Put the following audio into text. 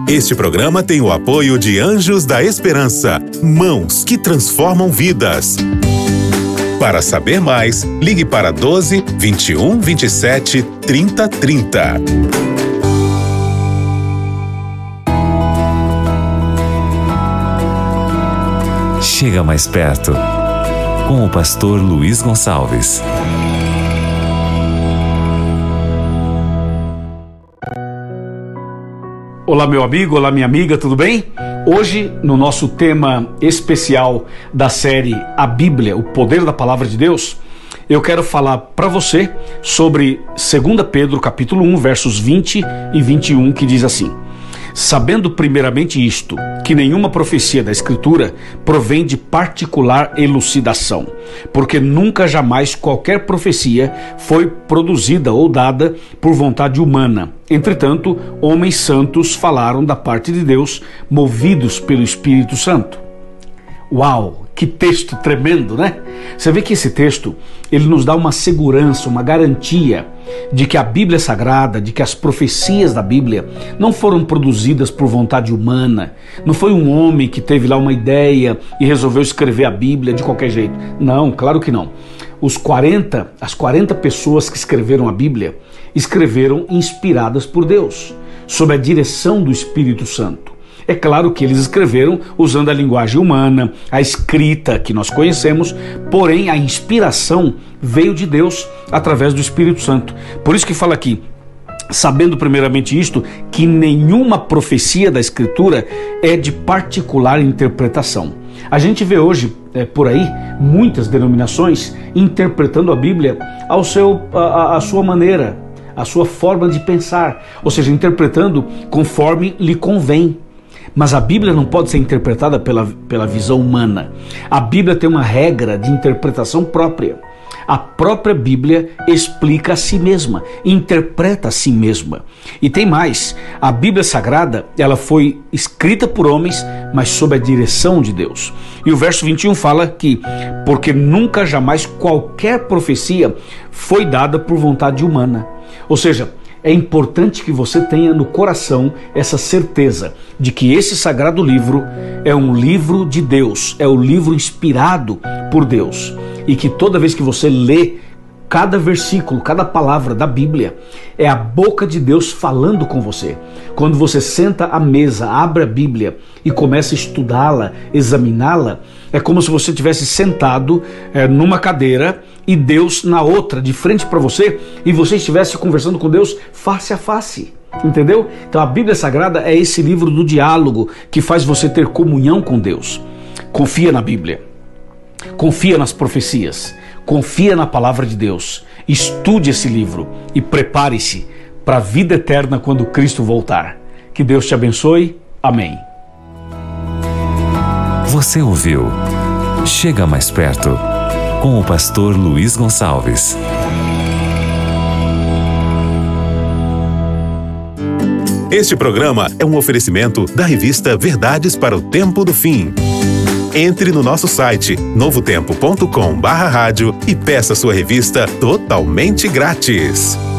Este programa tem o apoio de Anjos da Esperança, mãos que transformam vidas. Para saber mais, ligue para 12 21 27 30 30. Chega mais perto, com o pastor Luiz Gonçalves. Olá, meu amigo, olá, minha amiga, tudo bem? Hoje, no nosso tema especial da série A Bíblia, o Poder da Palavra de Deus, eu quero falar para você sobre 2 Pedro, capítulo 1, versos 20 e 21, que diz assim: sabendo primeiramente isto, que nenhuma profecia da Escritura provém de particular elucidação, porque nunca jamais qualquer profecia foi produzida ou dada por vontade humana. Entretanto, homens santos falaram da parte de Deus, movidos pelo Espírito Santo. Uau, que texto tremendo, né? Você vê que esse texto, ele nos dá uma segurança, uma garantia de que a Bíblia Sagrada, de que as profecias da Bíblia não foram produzidas por vontade humana. Não foi um homem que teve lá uma ideia e resolveu escrever a Bíblia de qualquer jeito. Não, claro que não. As 40 pessoas que escreveram a Bíblia, escreveram inspiradas por Deus, sob a direção do Espírito Santo. É claro que eles escreveram usando a linguagem humana, a escrita que nós conhecemos, porém a inspiração veio de Deus através do Espírito Santo. Por isso que fala aqui, sabendo primeiramente isto, que nenhuma profecia da Escritura é de particular interpretação. A gente vê hoje, por aí, muitas denominações interpretando a Bíblia à sua maneira, a sua forma de pensar, ou seja, interpretando conforme lhe convém. Mas a Bíblia não pode ser interpretada pela visão humana. A Bíblia tem uma regra de interpretação própria. A própria Bíblia explica a si mesma, interpreta a si mesma. E tem mais, a Bíblia Sagrada, ela foi escrita por homens, mas sob a direção de Deus. E o verso 21 fala que, porque nunca jamais qualquer profecia foi dada por vontade humana. Ou seja, é importante que você tenha no coração essa certeza de que esse sagrado livro é um livro de Deus, é o livro inspirado por Deus. E que toda vez que você lê cada versículo, cada palavra da Bíblia, é a boca de Deus falando com você. Quando você senta à mesa, abre a Bíblia e começa a estudá-la, examiná-la, é como se você tivesse sentado numa cadeira e Deus na outra, de frente para você, e você estivesse conversando com Deus face a face. Entendeu? Então a Bíblia Sagrada é esse livro do diálogo que faz você ter comunhão com Deus. Confia na Bíblia, confia nas profecias, confia na palavra de Deus, estude esse livro e prepare-se para a vida eterna quando Cristo voltar. Que Deus te abençoe. Amém. Você ouviu Chega Mais Perto, com o pastor Luiz Gonçalves. Este programa é um oferecimento da revista Verdades para o Tempo do Fim. Entre no nosso site novotempo.com/rádio e peça sua revista totalmente grátis.